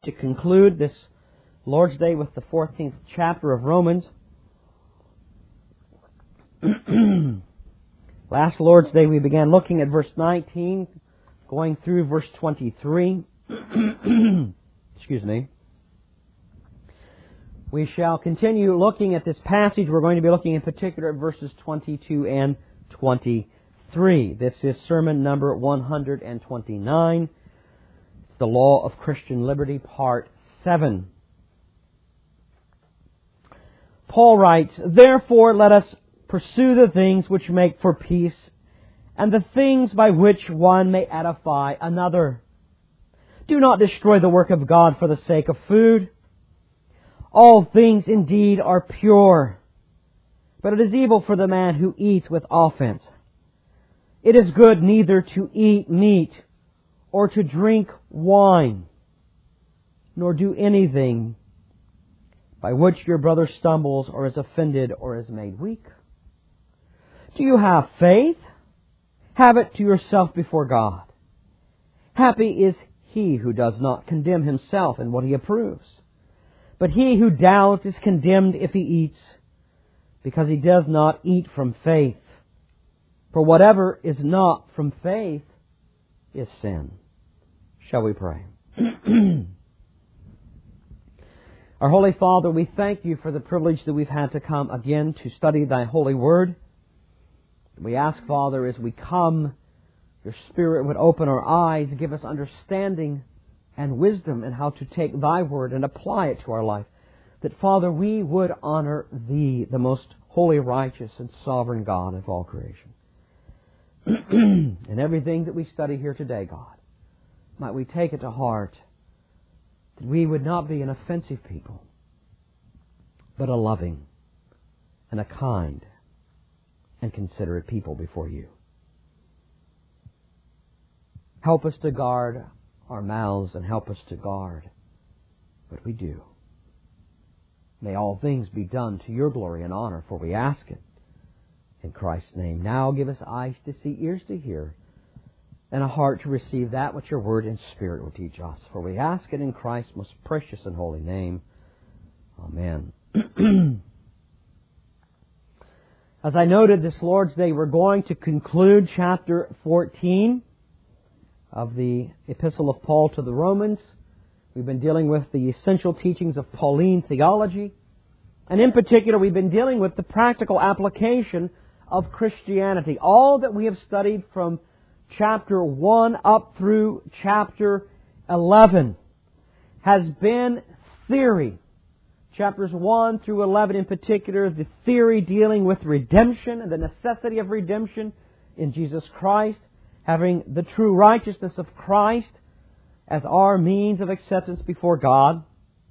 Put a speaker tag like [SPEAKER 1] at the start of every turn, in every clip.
[SPEAKER 1] to conclude this Lord's Day with the 14th chapter of Romans. Last Lord's Day we began looking at verse 19, going through verse 23. Excuse me. We shall continue looking at this passage. We're going to be looking in particular at verses 22 and 23. This is sermon number 129. It's the Law of Christian Liberty, Part 7. Paul writes, "Therefore let us pursue the things which make for peace, and the things by which one may edify another. Do not destroy the work of God for the sake of food. All things indeed are pure, but it is evil for the man who eats with offense. It is good neither to eat meat or to drink wine, nor do anything by which your brother stumbles or is offended or is made weak. Do you have faith? Have it to yourself before God. Happy is he who does not condemn himself in what he approves. But he who doubts is condemned if he eats, because he does not eat from faith. For whatever is not from faith is sin." Shall we pray? Our Holy Father, we thank You for the privilege that we've had to come again to study Thy holy Word. We ask, Father, as we come, Your Spirit would open our eyes, give us understanding and wisdom in how to take Thy Word and apply it to our life. That, Father, we would honor Thee, the most holy, righteous, and sovereign God of all creation. And everything that we study here today, God, might we take it to heart, that we would not be an offensive people, but a loving and a kind and considerate people before You. Help us to guard our mouths and help us to guard what we do. May all things be done to Your glory and honor, for we ask it in Christ's name. Now give us eyes to see, ears to hear, and a heart to receive that which Your Word and Spirit will teach us. For we ask it in Christ's most precious and holy name. Amen. As I noted this Lord's Day, we're going to conclude chapter 14 of the Epistle of Paul to the Romans. We've been dealing with the essential teachings of Pauline theology. And in particular, we've been dealing with the practical application of Christianity. All that we have studied from chapter 1 up through chapter 11 has been theory. Chapters 1 through 11 in particular, the theory dealing with redemption and the necessity of redemption in Jesus Christ, having the true righteousness of Christ as our means of acceptance before God.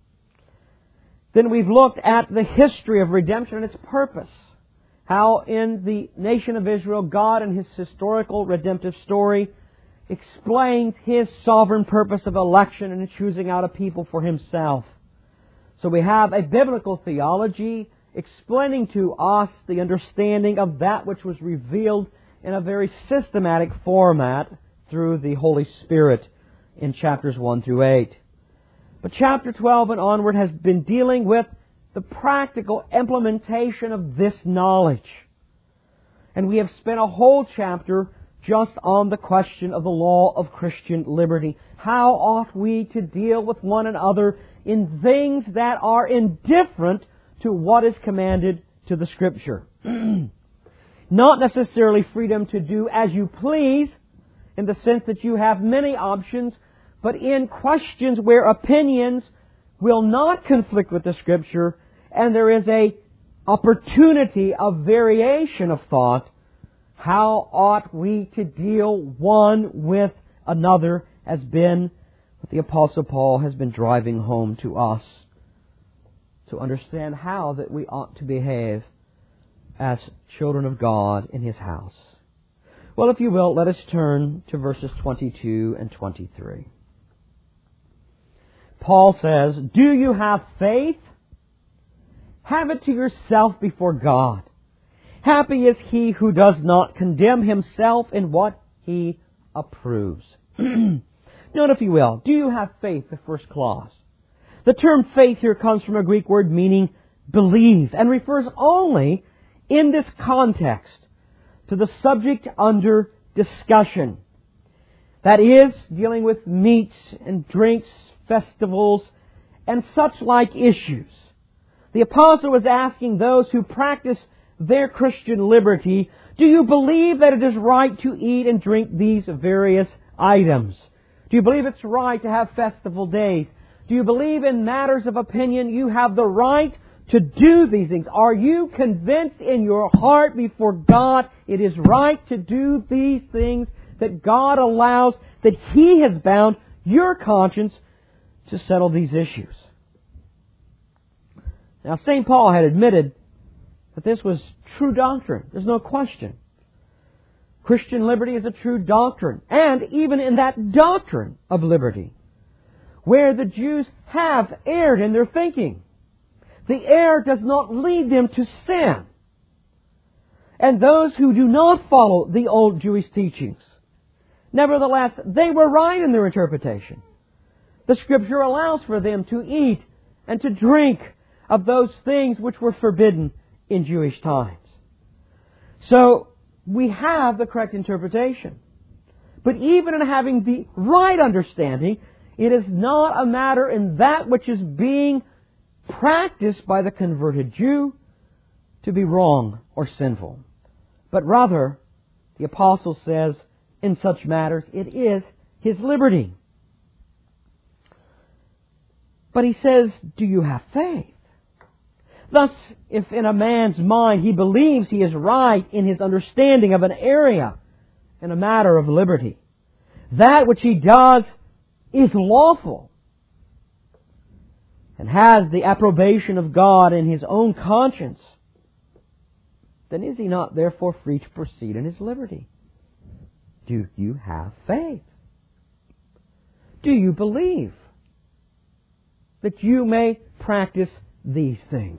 [SPEAKER 1] Then we've looked at the history of redemption and its purpose. How in the nation of Israel, God in His historical redemptive story explains His sovereign purpose of election and choosing out a people for Himself. So we have a biblical theology explaining to us the understanding of that which was revealed in a very systematic format through the Holy Spirit in chapters 1 through 8. But chapter 12 and onward has been dealing with the practical implementation of this knowledge. And we have spent a whole chapter just on the question of the law of Christian liberty. How ought we to deal with one another in things that are indifferent to what is commanded to the Scripture? Not necessarily freedom to do as you please, in the sense that you have many options, but in questions where opinions will not conflict with the Scripture, and there is a opportunity of variation of thought. How ought we to deal one with another has been what the Apostle Paul has been driving home to us, to understand how that we ought to behave as children of God in His house. Well, if you will, let us turn to verses 22 and 23. Paul says, "Do you have faith? Have it to yourself before God. Happy is he who does not condemn himself in what he approves." Note, if you will, do you have faith, the first clause? The term faith here comes from a Greek word meaning believe, and refers only in this context to the subject under discussion. That is, dealing with meats and drinks, festivals, and such like issues. The apostle was asking those who practice their Christian liberty, do you believe that it is right to eat and drink these various items? Do you believe it's right to have festival days? Do you believe in matters of opinion you have the right to do these things? Are you convinced in your heart before God it is right to do these things that God allows, that He has bound your conscience to settle these issues? Now, St. Paul had admitted that this was true doctrine. There's no question. Christian liberty is a true doctrine. And even in that doctrine of liberty, where the Jews have erred in their thinking, the error does not lead them to sin. And those who do not follow the old Jewish teachings, nevertheless, they were right in their interpretation. The Scripture allows for them to eat and to drink of those things which were forbidden in Jewish times. So, we have the correct interpretation. But even in having the right understanding, it is not a matter in that which is being practiced by the converted Jew to be wrong or sinful. But rather, the apostle says, in such matters, it is his liberty. But he says, do you have faith? Thus, if in a man's mind he believes he is right in his understanding of an area in a matter of liberty, that which he does is lawful, and has the approbation of God in his own conscience, then is he not therefore free to proceed in his liberty? Do you have faith? Do you believe that you may practice these things?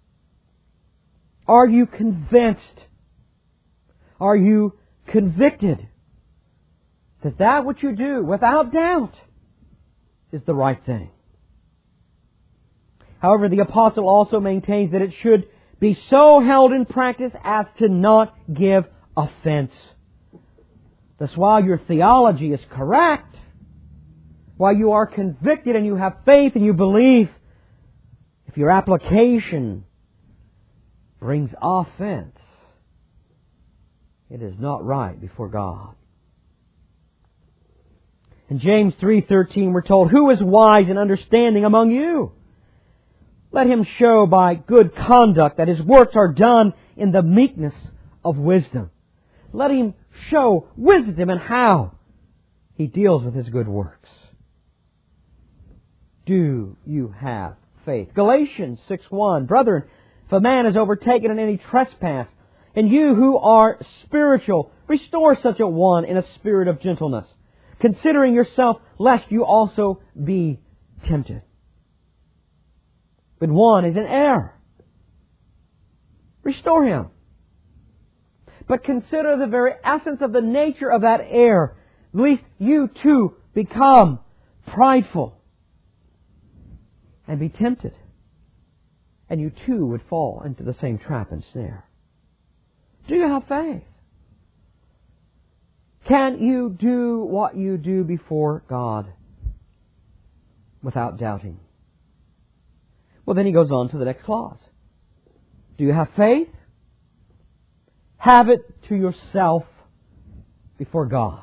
[SPEAKER 1] Are you convinced? Are you convicted that that which you do, without doubt, is the right thing? However, the apostle also maintains that it should be so held in practice as to not give offense. Thus, while your theology is correct, while you are convicted and you have faith and you believe, if your application brings offense, it is not right before God. In James 3:13 we're told, who is wise and understanding among you? Let him show by good conduct that his works are done in the meekness of wisdom. Let him show wisdom in how he deals with his good works. Do you have faith? Galatians 6:1, brethren, if a man is overtaken in any trespass, and you who are spiritual, restore such a one in a spirit of gentleness, considering yourself, lest you also be tempted. When one is in error, restore him. But consider the very essence of the nature of that error, lest you too become prideful and be tempted, and you too would fall into the same trap and snare. Do you have faith? Can you do what you do before God without doubting? Well, then he goes on to the next clause. Do you have faith? Have it to yourself before God.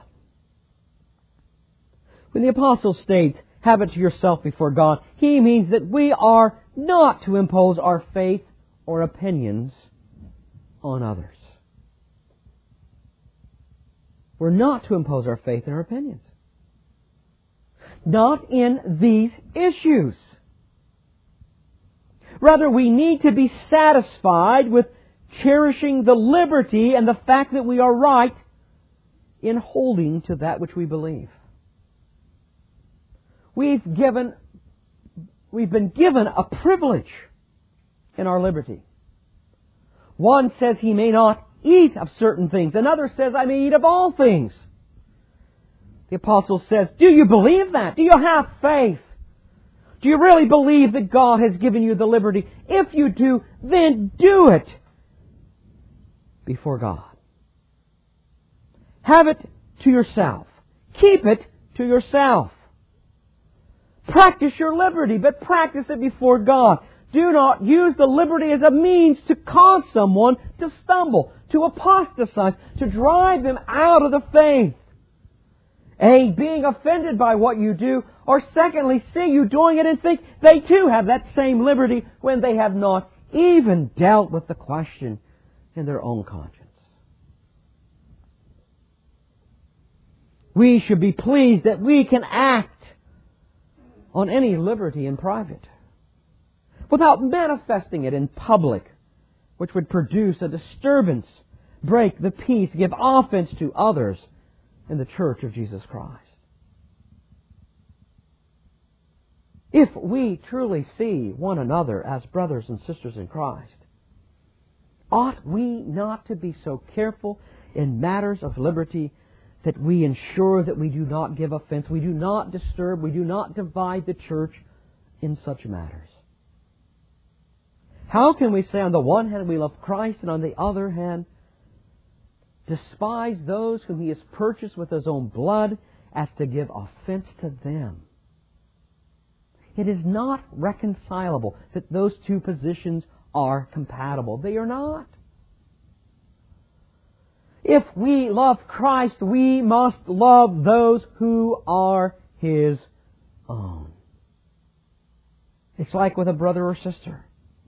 [SPEAKER 1] When the apostle states, have it to yourself before God, he means that we are not to impose our faith or opinions on others. We're not to impose our faith and our opinions. Not in these issues. Rather, we need to be satisfied with cherishing the liberty and the fact that we are right in holding to that which we believe. We've been given a privilege in our liberty. One says he may not eat of certain things. Another says, I may eat of all things. The apostle says, do you believe that? Do you have faith? Do you really believe that God has given you the liberty? If you do, then do it before God. Have it to yourself. Keep it to yourself. Practice your liberty, but practice it before God. Do not use the liberty as a means to cause someone to stumble, to apostatize, to drive them out of the faith. A, being offended by what you do, or secondly, see you doing it and think they too have that same liberty when they have not even dealt with the question in their own conscience. We should be pleased that we can act on any liberty in private without manifesting it in public, which would produce a disturbance, break the peace, give offense to others in the Church of Jesus Christ. If we truly see one another as brothers and sisters in Christ, ought we not to be so careful in matters of liberty that we ensure that we do not give offense, we do not disturb, we do not divide the church in such matters? How can we say on the one hand we love Christ and on the other hand despise those whom He has purchased with His own blood as to give offense to them? It is not reconcilable that those two positions are compatible. They are not. If we love Christ, we must love those who are His own. It's like with a brother or sister.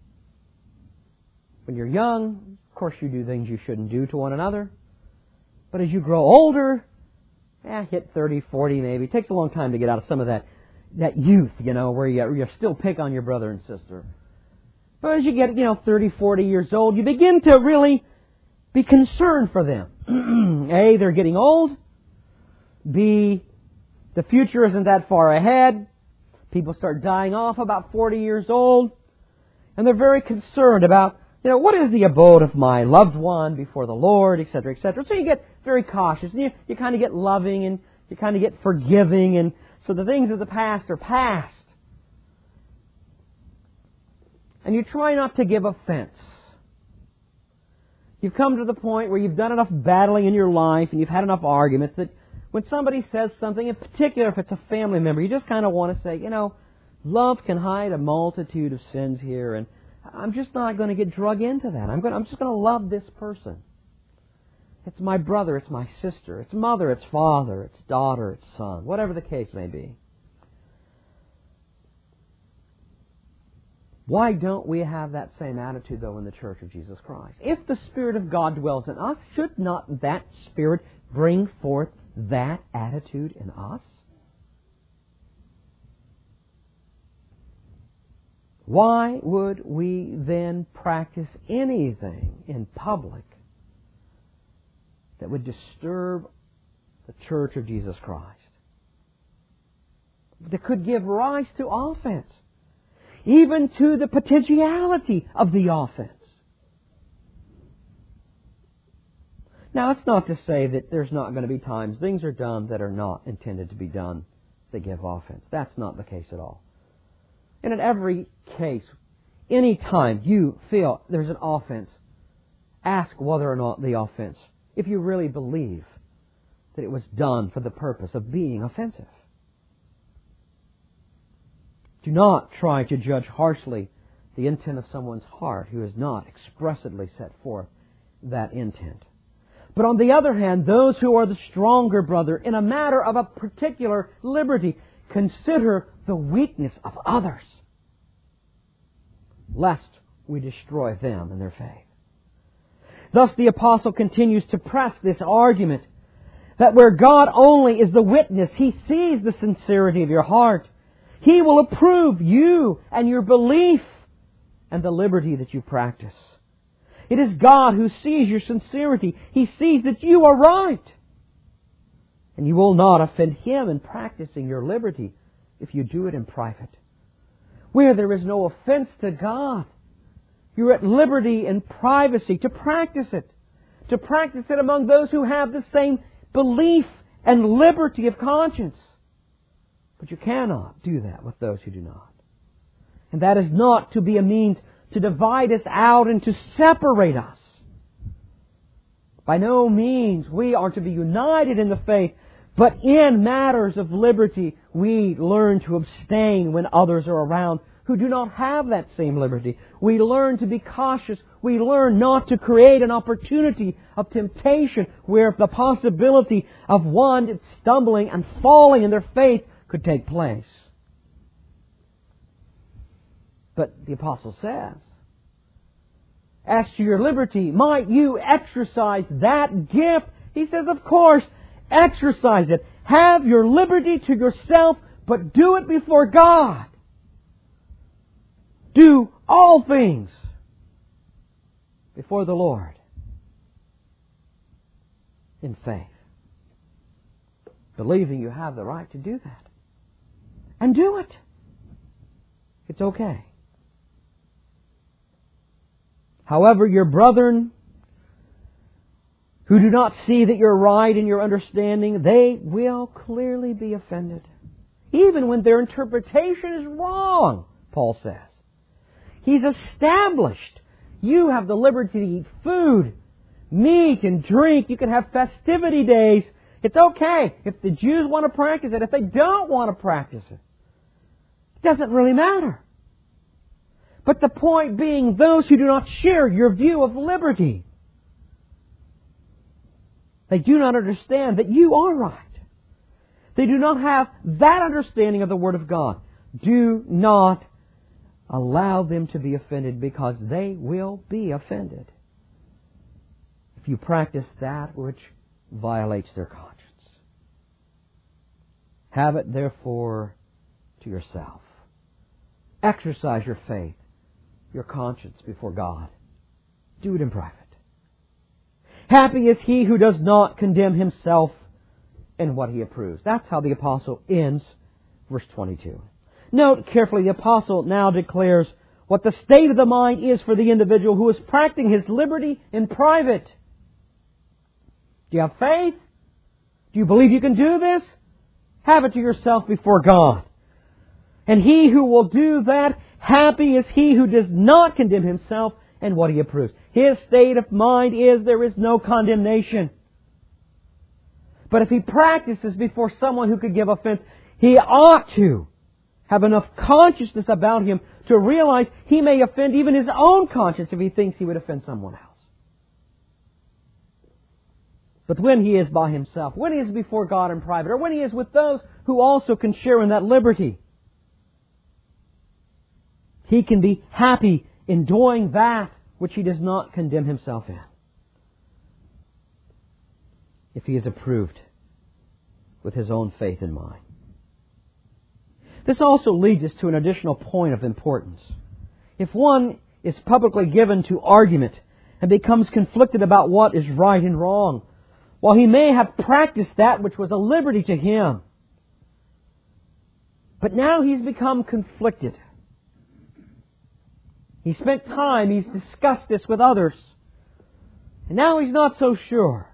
[SPEAKER 1] When you're young, of course you do things you shouldn't do to one another. But as you grow older, hit 30, 40 maybe. It takes a long time to get out of some of that youth, where you still pick on your brother and sister. But as you get, 30, 40 years old, you begin to really be concerned for them. A, they're getting old. B, the future isn't that far ahead. People start dying off about 40 years old. And they're very concerned about, what is the abode of my loved one before the Lord, etc., etc. So you get very cautious. And you kind of get loving and you kind of get forgiving. And so the things of the past are past. And you try not to give offense. You've come to the point where you've done enough battling in your life and you've had enough arguments that when somebody says something, in particular if it's a family member, you just kind of want to say, love can hide a multitude of sins here, and I'm just not going to get drug into that. I'm just going to love this person. It's my brother, it's my sister, it's mother, it's father, it's daughter, it's son, whatever the case may be. Why don't we have that same attitude, though, in the Church of Jesus Christ? If the Spirit of God dwells in us, should not that Spirit bring forth that attitude in us? Why would we then practice anything in public that would disturb the Church of Jesus Christ? That could give rise to offense, even to the potentiality of the offense. Now, it's not to say that there's not going to be times things are done that are not intended to be done that give offense. That's not the case at all. And in every case, any time you feel there's an offense, ask whether or not the offense, if you really believe that it was done for the purpose of being offensive. Do not try to judge harshly the intent of someone's heart who has not expressly set forth that intent. But on the other hand, those who are the stronger brother in a matter of a particular liberty consider the weakness of others, lest we destroy them in their faith. Thus the apostle continues to press this argument that where God only is the witness, He sees the sincerity of your heart. He will approve you and your belief and the liberty that you practice. It is God who sees your sincerity. He sees that you are right. And you will not offend Him in practicing your liberty if you do it in private. Where there is no offense to God, you're at liberty in privacy to practice it. To practice it among those who have the same belief and liberty of conscience. But you cannot do that with those who do not. And that is not to be a means to divide us out and to separate us. By no means we are to be united in the faith, but in matters of liberty we learn to abstain when others are around who do not have that same liberty. We learn to be cautious. We learn not to create an opportunity of temptation where the possibility of one stumbling and falling in their faith could take place. But the Apostle says, as to your liberty, might you exercise that gift? He says, of course, exercise it. Have your liberty to yourself, but do it before God. Do all things before the Lord in faith, believing you have the right to do that. And do it. It's okay. However, your brethren who do not see that you're right in your understanding, they will clearly be offended. Even when their interpretation is wrong, Paul says. He's established. You have the liberty to eat food, meat, and drink. You can have festivity days. It's okay if the Jews want to practice it. If they don't want to practice it, it doesn't really matter. But the point being, those who do not share your view of liberty, they do not understand that you are right. They do not have that understanding of the Word of God. Do not allow them to be offended, because they will be offended if you practice that which violates their conscience. Have it, therefore, to yourself. Exercise your faith, your conscience before God. Do it in private. Happy is he who does not condemn himself in what he approves. That's how the Apostle ends verse 22. Note carefully, the Apostle now declares what the state of the mind is for the individual who is practicing his liberty in private. Do you have faith? Do you believe you can do this? Have it to yourself before God. And he who will do that, happy is he who does not condemn himself in what he approves. His state of mind is there is no condemnation. But if he practices before someone who could give offense, he ought to have enough consciousness about him to realize he may offend even his own conscience if he thinks he would offend someone else. But when he is by himself, when he is before God in private, or when he is with those who also can share in that liberty, he can be happy in doing that which he does not condemn himself in, if he is approved with his own faith in mind. This also leads us to an additional point of importance. If one is publicly given to argument and becomes conflicted about what is right and wrong, while he may have practiced that which was a liberty to him, but now he's become conflicted. He spent time, he's discussed this with others, and now he's not so sure.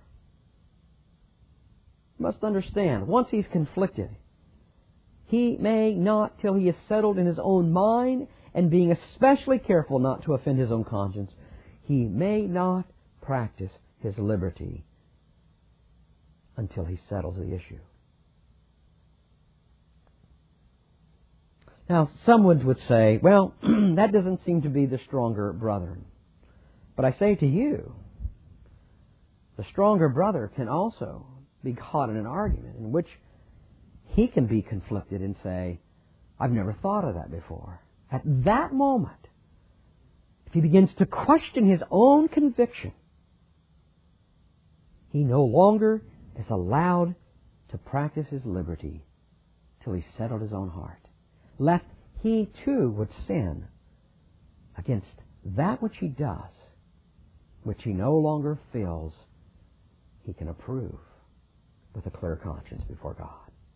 [SPEAKER 1] You must understand, once he's conflicted, he may not, till he is settled in his own mind, and being especially careful not to offend his own conscience, he may not practice his liberty until he settles the issue. Now, someone would say, well, that doesn't seem to be the stronger brother. But I say to you, the stronger brother can also be caught in an argument in which he can be conflicted and say, I've never thought of that before. At that moment, if he begins to question his own conviction, he no longer is allowed to practice his liberty till he's settled his own heart, lest he too would sin against that which he does, which he no longer feels he can approve with a clear conscience before God.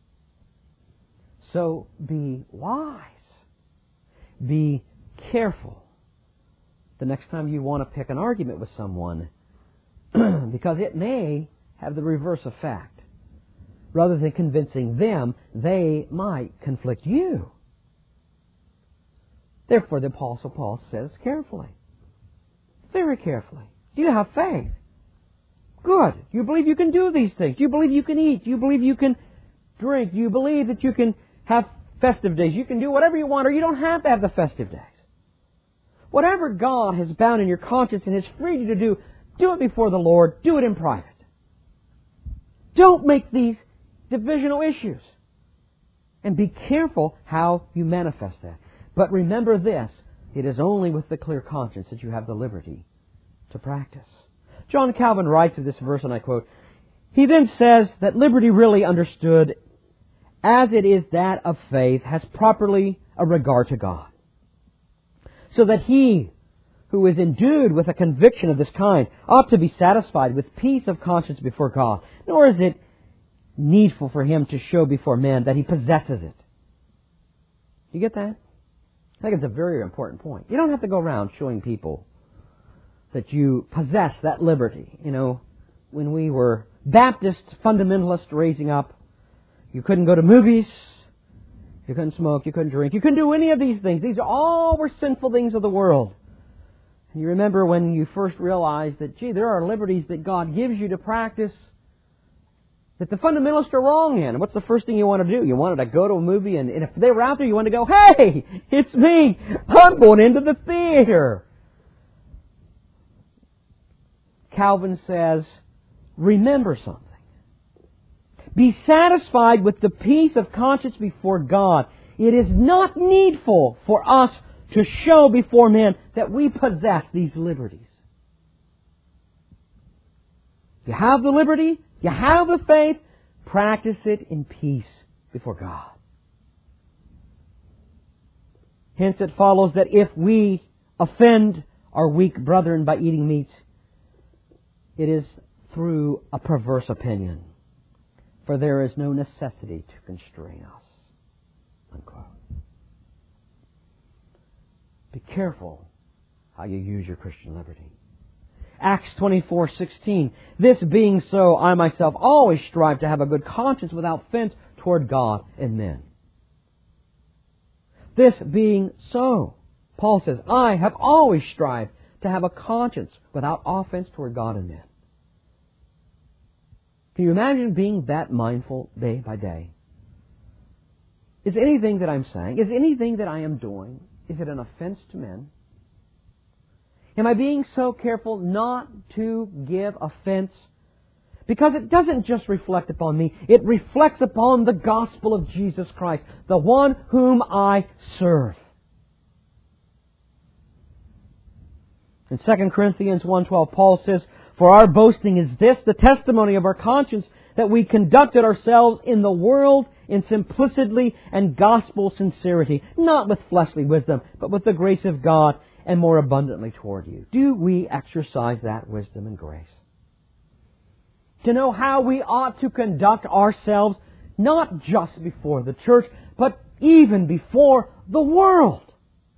[SPEAKER 1] So be wise. Be careful the next time you want to pick an argument with someone, because it may have the reverse effect. Rather than convincing them, they might conflict you. Therefore, the Apostle Paul says carefully, very carefully, do you have faith? Good. Do you believe you can do these things? Do you believe you can eat? Do you believe you can drink? Do you believe that you can have festive days? You can do whatever you want, or you don't have to have the festive days. Whatever God has bound in your conscience and has freed you to do it before the Lord. Do it in private. Don't make these divisional issues. And be careful how you manifest that. But remember this, it is only with the clear conscience that you have the liberty to practice. John Calvin writes of this verse, and I quote, he then says that liberty really understood as it is that of faith has properly a regard to God. So that he who is endued with a conviction of this kind ought to be satisfied with peace of conscience before God, nor is it needful for him to show before men that he possesses it. You get that? I think it's a very important point. You don't have to go around showing people that you possess that liberty. You know, when we were Baptist fundamentalists raising up, you couldn't go to movies, you couldn't smoke, you couldn't drink, you couldn't do any of these things. These all were sinful things of the world. And you remember when you first realized that, gee, there are liberties that God gives you to practice that the fundamentalists are wrong in. And what's the first thing you want to do? You wanted to go to a movie, and if they were out there, you wanted to go, hey, it's me. I'm going into the theater. Calvin says, remember something. Be satisfied with the peace of conscience before God. It is not needful for us to show before men that we possess these liberties. You have the liberty, you have the faith, practice it in peace before God. Hence it follows that if we offend our weak brethren by eating meat, it is through a perverse opinion. For there is no necessity to constrain us. Unquote. Be careful how you use your Christian liberty. Acts 24:16. This being so, I myself always strive to have a good conscience without offense toward God and men. This being so, Paul says, I have always strived to have a conscience without offense toward God and men. Can you imagine being that mindful day by day? Is anything that I'm saying, is anything that I am doing, is it an offense to men? Am I being so careful not to give offense? Because it doesn't just reflect upon me, it reflects upon the gospel of Jesus Christ, the one whom I serve. In 2 Corinthians 1:12, Paul says, for our boasting is this, the testimony of our conscience, that we conducted ourselves in the world in simplicity and gospel sincerity, not with fleshly wisdom, but with the grace of God, and more abundantly toward you. Do we exercise that wisdom and grace? To know how we ought to conduct ourselves, not just before the church, but even before the world.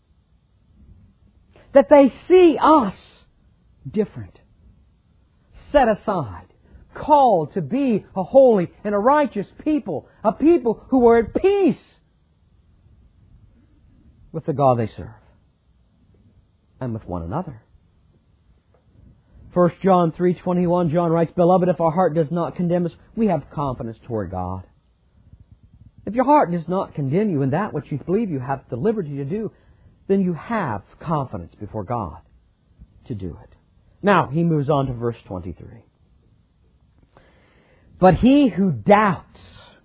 [SPEAKER 1] That they see us different, set aside, called to be a holy and a righteous people, a people who are at peace with the God they serve and with one another. 1 John 3:21, John writes, Beloved, if our heart does not condemn us, we have confidence toward God. If your heart does not condemn you in that which you believe you have the liberty to do, then you have confidence before God to do it. Now, he moves on to verse 23. But he who doubts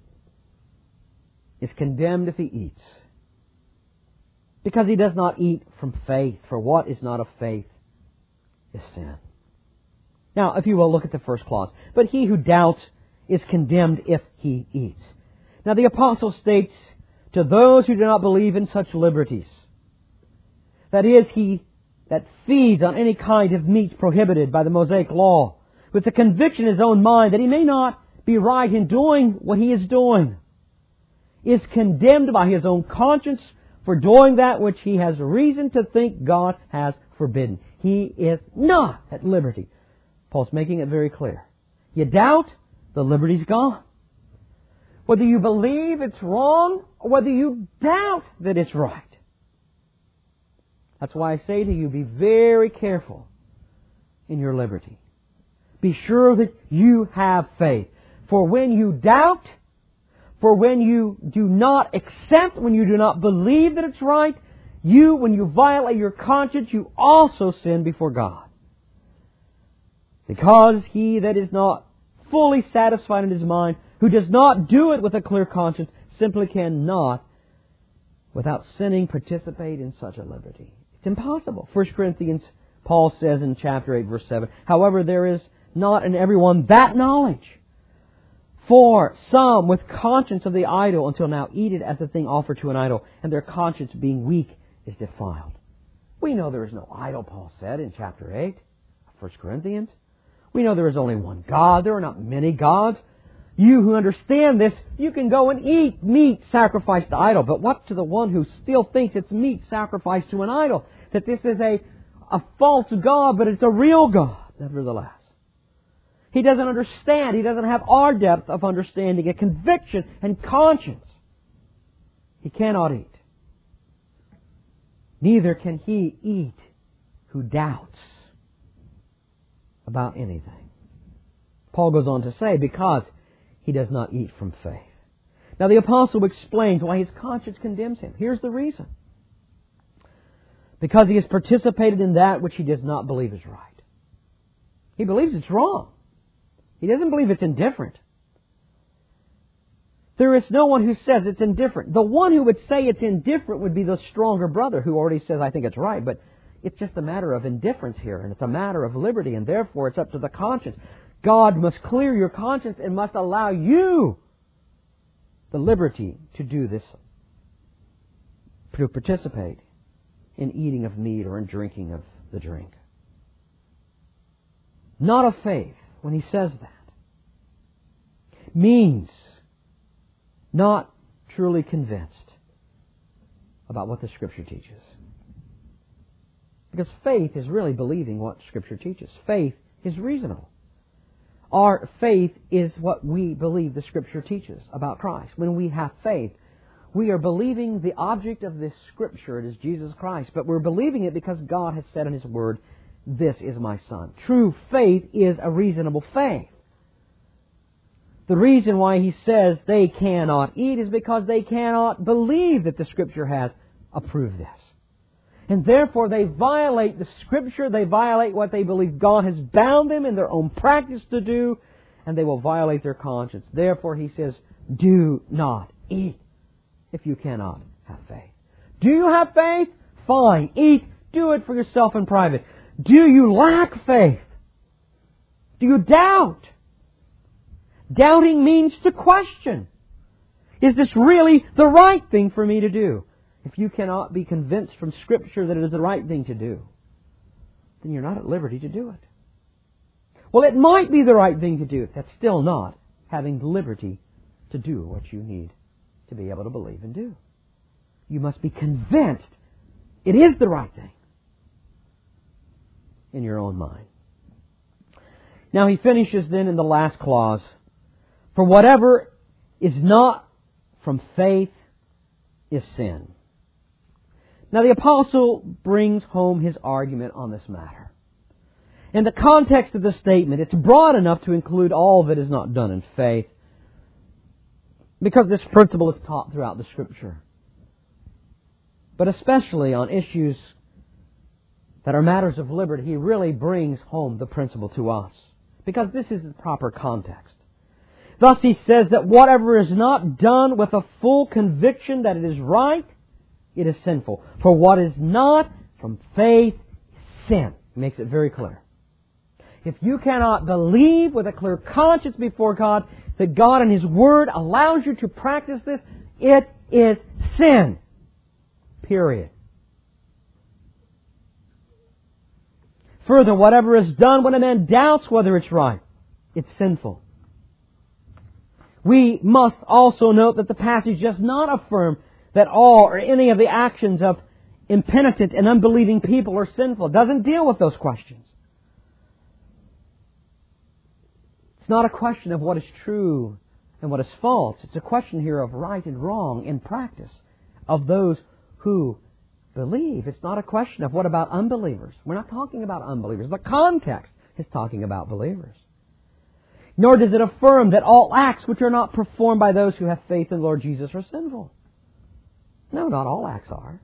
[SPEAKER 1] is condemned if he eats, because he does not eat from faith, for what is not of faith is sin. Now, if you will, look at the first clause. But he who doubts is condemned if he eats. Now, the apostle states, to those who do not believe in such liberties, that is, he that feeds on any kind of meat prohibited by the Mosaic law, with the conviction in his own mind that he may not be right in doing what he is doing, is condemned by his own conscience for doing that which he has reason to think God has forbidden. He is not at liberty. Paul's making it very clear. You doubt, the liberty's gone. Whether you believe it's wrong, or whether you doubt that it's right. That's why I say to you, be very careful in your liberty. Be sure that you have faith. For when you doubt, for when you do not accept, when you do not believe that it's right, when you violate your conscience, you also sin before God. Because he that is not fully satisfied in his mind, who does not do it with a clear conscience, simply cannot, without sinning, participate in such a liberty. It's impossible. 1 Corinthians, Paul says in chapter 8, verse 7, however, there is not in everyone that knowledge. For some with conscience of the idol until now eat it as a thing offered to an idol, and their conscience being weak is defiled. We know there is no idol, Paul said in chapter 8 of 1 Corinthians. We know there is only one God. There are not many gods. You who understand this, you can go and eat meat sacrificed to idol. But what to the one who still thinks it's meat sacrificed to an idol? That this is a false God, but it's a real God, nevertheless. He doesn't understand. He doesn't have our depth of understanding, a conviction and conscience. He cannot eat. Neither can he eat who doubts about anything. Paul goes on to say, because he does not eat from faith. Now the apostle explains why his conscience condemns him. Here's the reason. Because he has participated in that which he does not believe is right. He believes it's wrong. He doesn't believe it's indifferent. There is no one who says it's indifferent. The one who would say it's indifferent would be the stronger brother who already says, I think it's right. But it's just a matter of indifference here, and it's a matter of liberty, and therefore it's up to the conscience. God must clear your conscience and must allow you the liberty to do this, to participate in eating of meat or in drinking of the drink. Not of faith, when he says that, means not truly convinced about what the Scripture teaches. Because faith is really believing what Scripture teaches. Faith is reasonable. Our faith is what we believe the Scripture teaches about Christ. When we have faith, we are believing the object of this Scripture. It is Jesus Christ. But we're believing it because God has said in His Word, this is my Son. True faith is a reasonable faith. The reason why he says they cannot eat is because they cannot believe that the Scripture has approved this. And therefore they violate the Scripture, they violate what they believe God has bound them in their own practice to do, and they will violate their conscience. Therefore he says, do not eat if you cannot have faith. Do you have faith? Fine, eat. Do it for yourself in private. Do you lack faith? Do you doubt? Doubting means to question. Is this really the right thing for me to do? If you cannot be convinced from Scripture that it is the right thing to do, then you're not at liberty to do it. Well, it might be the right thing to do. That's still not having the liberty to do what you need to be able to believe and do. You must be convinced it is the right thing in your own mind. Now he finishes then in the last clause, for whatever is not from faith is sin. Now the apostle brings home his argument on this matter. In the context of the statement, it's broad enough to include all that is not done in faith, because this principle is taught throughout the Scripture. But especially on issues that are matters of liberty, he really brings home the principle to us, because this is the proper context. Thus he says that whatever is not done with a full conviction that it is right, it is sinful. For what is not from faith is sin. He makes it very clear. If you cannot believe with a clear conscience before God that God and His Word allows you to practice this, it is sin. Period. Further, whatever is done when a man doubts whether it's right, it's sinful. We must also note that the passage does not affirm that all or any of the actions of impenitent and unbelieving people are sinful. It doesn't deal with those questions. It's not a question of what is true and what is false. It's a question here of right and wrong in practice of those who believe. It's not a question of what about unbelievers. We're not talking about unbelievers. The context is talking about believers. Nor does it affirm that all acts which are not performed by those who have faith in the Lord Jesus are sinful. No, not all acts are.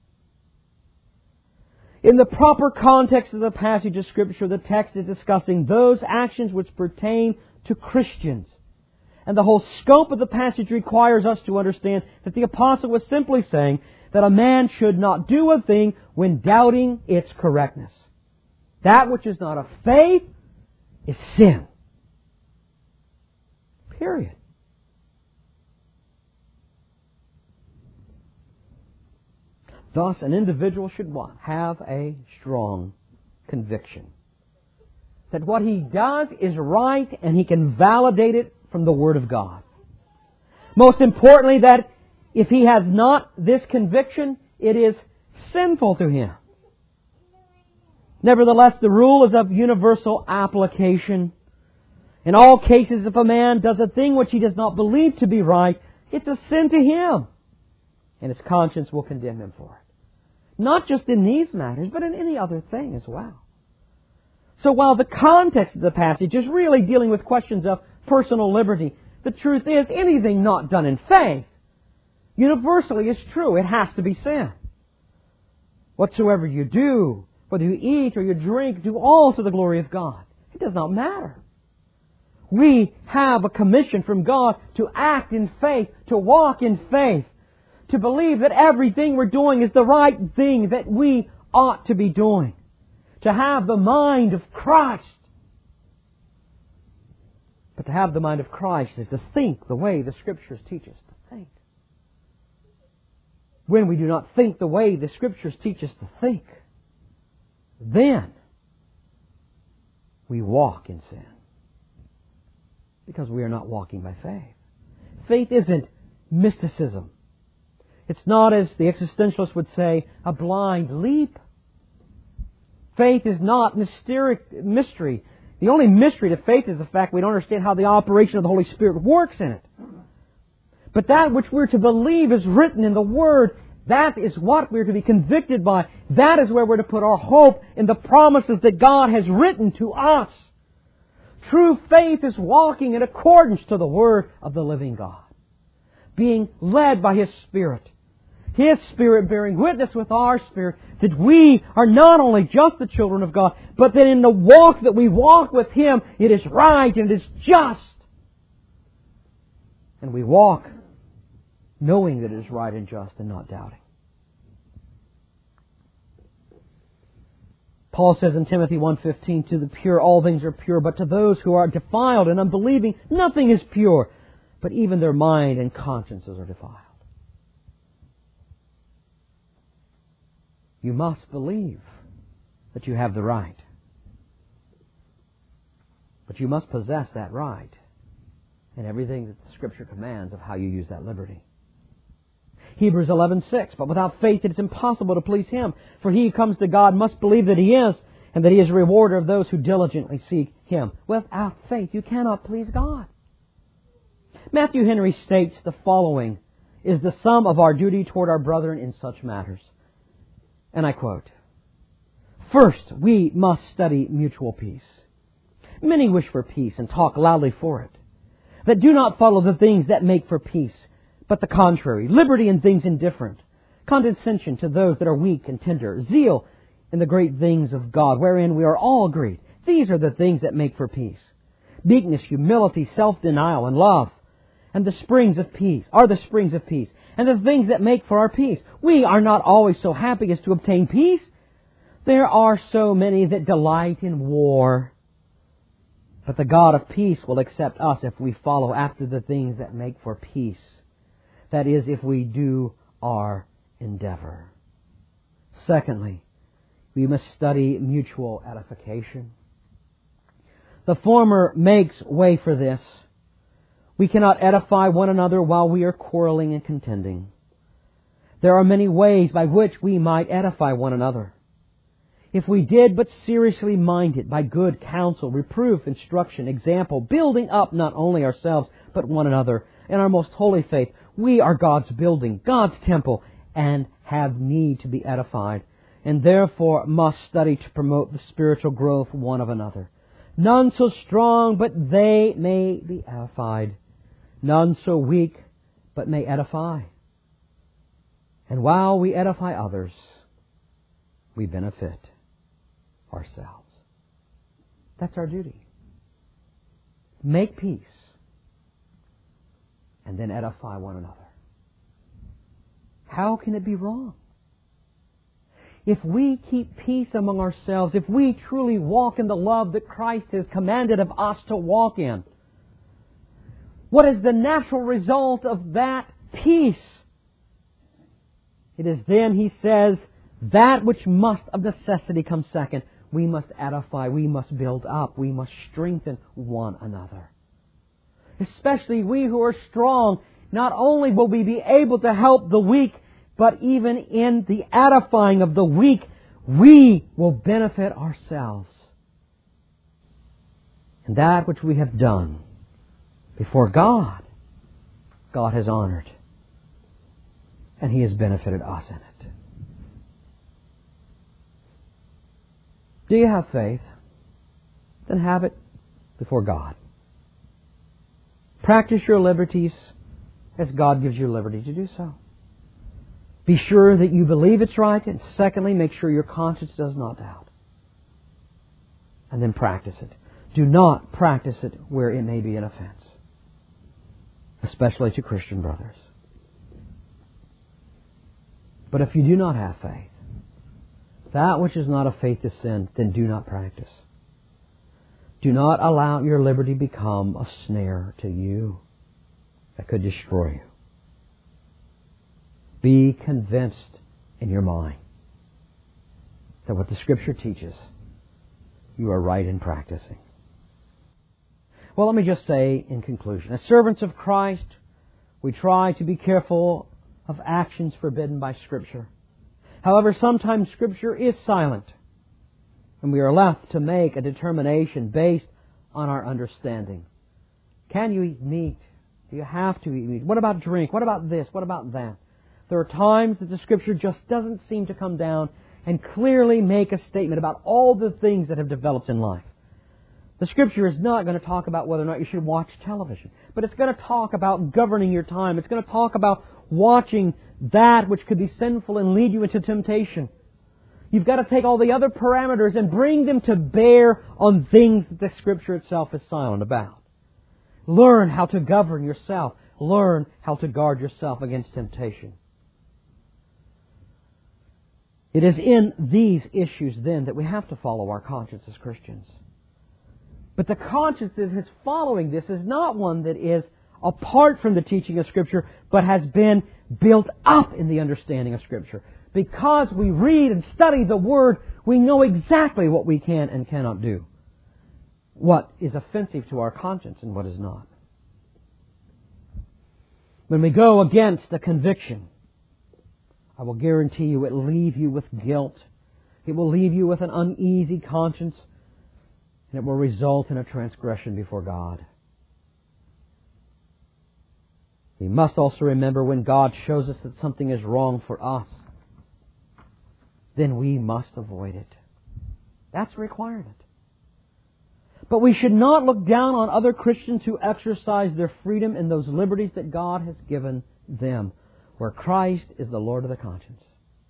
[SPEAKER 1] In the proper context of the passage of Scripture, the text is discussing those actions which pertain to Christians. And the whole scope of the passage requires us to understand that the apostle was simply saying that a man should not do a thing when doubting its correctness. That which is not of faith is sin. Period. Thus, an individual should what? Have a strong conviction that what he does is right and he can validate it from the Word of God. Most importantly, that if he has not this conviction, it is sinful to him. Nevertheless, the rule is of universal application. In all cases, if a man does a thing which he does not believe to be right, it's a sin to him, and his conscience will condemn him for it. Not just in these matters, but in any other thing as well. So while the context of the passage is really dealing with questions of personal liberty, the truth is anything not done in faith universally is true. It has to be sin. Whatsoever you do, whether you eat or you drink, do all to the glory of God. It does not matter. We have a commission from God to act in faith, to walk in faith, to believe that everything we're doing is the right thing that we ought to be doing, to have the mind of Christ. But to have the mind of Christ is to think the way the Scriptures teach us to think. When we do not think the way the Scriptures teach us to think, then we walk in sin. Because we are not walking by faith. Faith isn't mysticism. It's not, as the existentialists would say, a blind leap. Faith is not mystery. The only mystery to faith is the fact we don't understand how the operation of the Holy Spirit works in it. But that which we're to believe is written in the Word. That is what we're to be convicted by. That is where we're to put our hope in the promises that God has written to us. True faith is walking in accordance to the Word of the living God. Being led by His Spirit. His Spirit bearing witness with our spirit that we are not only just the children of God, but that in the walk that we walk with Him, it is right and it is just. And we walk knowing that it is right and just and not doubting. Paul says in Timothy 1:15, to the pure all things are pure, but to those who are defiled and unbelieving, nothing is pure, but even their mind and consciences are defiled. You must believe that you have the right. But you must possess that right in everything that the Scripture commands of how you use that liberty. Hebrews 11:6, but without faith it is impossible to please Him. For he who comes to God must believe that He is, and that He is a rewarder of those who diligently seek Him. Without faith you cannot please God. Matthew Henry states the following is the sum of our duty toward our brethren in such matters. And I quote, first, we must study mutual peace. Many wish for peace and talk loudly for it, that do not follow the things that make for peace, but the contrary, liberty in things indifferent, condescension to those that are weak and tender, zeal in the great things of God, wherein we are all agreed. These are the things that make for peace. Meekness, humility, self-denial, and love, and the springs of peace, are the springs of peace, and the things that make for our peace. We are not always so happy as to obtain peace. There are so many that delight in war. But the God of peace will accept us if we follow after the things that make for peace. That is, if we do our endeavor. Secondly, we must study mutual edification. The former makes way for this. We cannot edify one another while we are quarreling and contending. There are many ways by which we might edify one another. If we did but seriously mind it by good counsel, reproof, instruction, example, building up not only ourselves but one another in our most holy faith, we are God's building, God's temple, and have need to be edified, and therefore must study to promote the spiritual growth one of another. None so strong, but they may be edified. None so weak, but may edify. And while we edify others, we benefit ourselves. That's our duty. Make peace, and then edify one another. How can it be wrong? If we keep peace among ourselves, if we truly walk in the love that Christ has commanded of us to walk in, what is the natural result of that peace? It is then, he says, that which must of necessity come second. We must edify, we must build up, we must strengthen one another. Especially we who are strong, not only will we be able to help the weak, but even in the edifying of the weak, we will benefit ourselves. And that which we have done before God, God has honored. And He has benefited us in it. Do you have faith? Then have it before God. Practice your liberties as God gives you liberty to do so. Be sure that you believe it's right, and secondly, make sure your conscience does not doubt. And then practice it. Do not practice it where it may be an offense, especially to Christian brothers. But if you do not have faith, that which is not of faith is sin, then do not practice. Do not allow your liberty become a snare to you that could destroy you. Be convinced in your mind that what the Scripture teaches, you are right in practicing. Well, let me just say in conclusion, as servants of Christ, we try to be careful of actions forbidden by Scripture. However, sometimes Scripture is silent, and we are left to make a determination based on our understanding. Can you eat meat? Do you have to eat meat? What about drink? What about this? What about that? There are times that the Scripture just doesn't seem to come down and clearly make a statement about all the things that have developed in life. The Scripture is not going to talk about whether or not you should watch television, but it's going to talk about governing your time. It's going to talk about watching that which could be sinful and lead you into temptation. You've got to take all the other parameters and bring them to bear on things that the Scripture itself is silent about. Learn how to govern yourself. Learn how to guard yourself against temptation. It is in these issues, then, that we have to follow our conscience as Christians. But the conscience that is following this is not one that is apart from the teaching of Scripture, but has been built up in the understanding of Scripture. Because we read and study the Word, we know exactly what we can and cannot do. What is offensive to our conscience and what is not. When we go against a conviction, I will guarantee you it will leave you with guilt. It will leave you with an uneasy conscience. And it will result in a transgression before God. We must also remember when God shows us that something is wrong for us, then we must avoid it. That's a requirement. But we should not look down on other Christians who exercise their freedom in those liberties that God has given them, where Christ is the Lord of the conscience.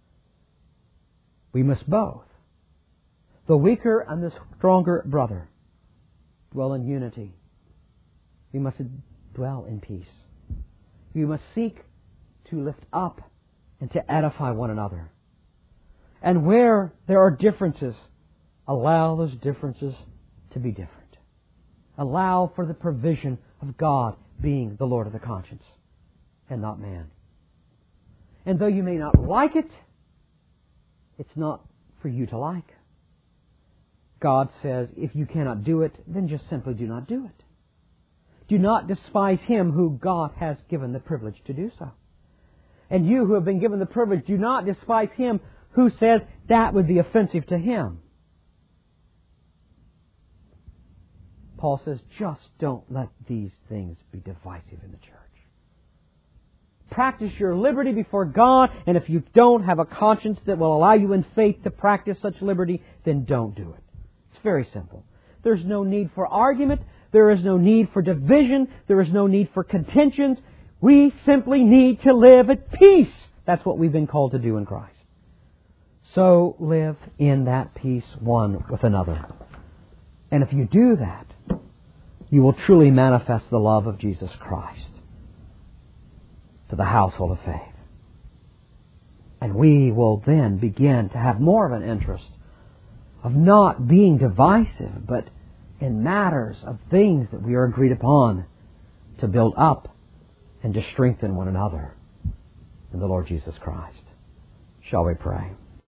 [SPEAKER 1] We must both, the weaker and the stronger brother, dwell in unity. We must dwell in peace. We must seek to lift up and to edify one another. And where there are differences, allow those differences to be different. Allow for the provision of God being the Lord of the conscience and not man. And though you may not like it, it's not for you to like. God says, if you cannot do it, then just simply do not do it. Do not despise Him who God has given the privilege to do so. And you who have been given the privilege, do not despise Him who says that would be offensive to Him. Paul says, just don't let these things be divisive in the church. practice your liberty before God, and if you don't have a conscience that will allow you in faith to practice such liberty, then don't do it. It's very simple. There's no need for argument. There is no need for division. There is no need for contentions. We simply need to live at peace. That's what we've been called to do in Christ. So live in that peace one with another. And if you do that, you will truly manifest the love of Jesus Christ to the household of faith. And we will then begin to have more of an interest of not being divisive, but in matters of things that we are agreed upon to build up and to strengthen one another in the Lord Jesus Christ. Shall we pray?